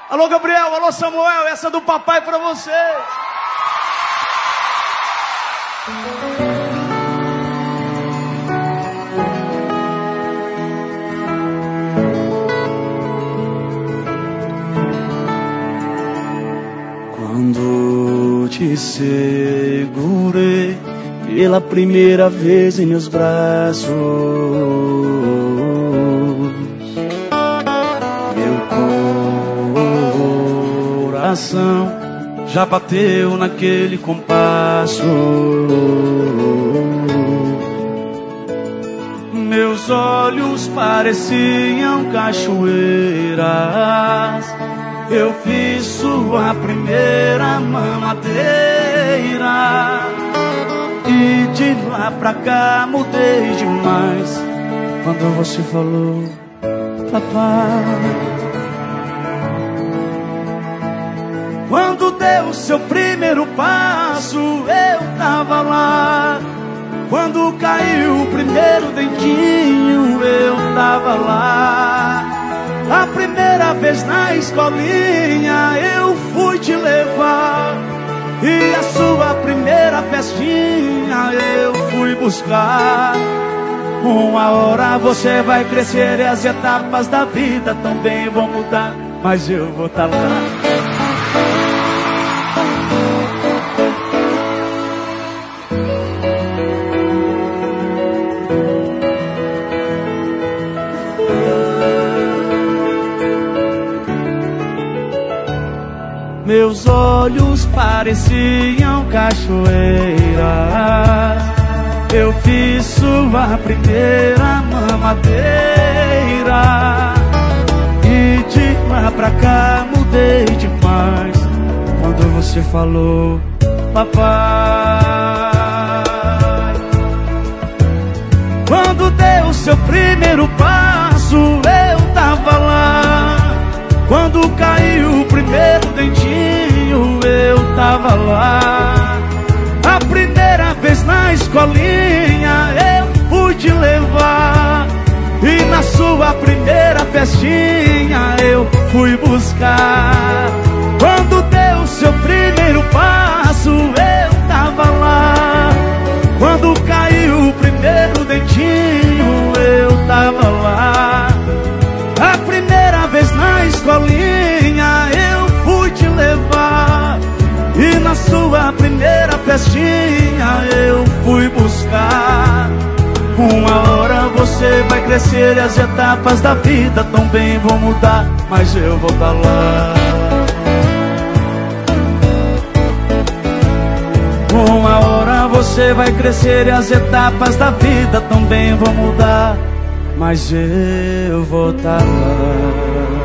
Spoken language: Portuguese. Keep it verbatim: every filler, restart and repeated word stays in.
Alô, Gabriel, alô, Samuel, essa é do papai pra você. Quando te segurei pela primeira vez em meus braços, meu coração já bateu naquele compasso. Meus olhos pareciam cachoeiras. Eu fiz sua primeira mamadeira e de lá pra cá mudei demais quando você falou, papai. Quando deu seu primeiro passo, eu tava lá. Quando caiu o primeiro dentinho, eu tava lá. A primeira vez na escolinha eu fui te levar, e a sua primeira festinha eu fui buscar. Uma hora você vai crescer e as etapas da vida também vão mudar, mas eu vou estar lá. Meus olhos pareciam cachoeiras. Eu fiz sua primeira mamadeira e de lá pra cá mudei demais quando você falou, papai. Quando deu seu primeiro passo, eu tava lá. Quando caiu o primeiro dentinho, eu tava lá. A primeira vez na escolinha eu fui te levar, e na sua primeira festinha eu fui buscar. Quando deu seu primeiro passo, eu tava lá. Quando caiu o primeiro dentinho, eu tava lá. A primeira vez na escolinha eu fui te levar, e na sua primeira festinha eu fui buscar. Uma hora você vai crescer e as etapas da vida também vão mudar, mas eu vou estar lá. Uma hora você vai crescer e as etapas da vida também vão mudar, mas eu vou estar lá.